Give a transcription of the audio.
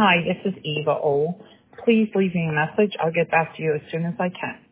Hi, this is Eva O. Please leave me a message. I'll get back to you as soon as I can.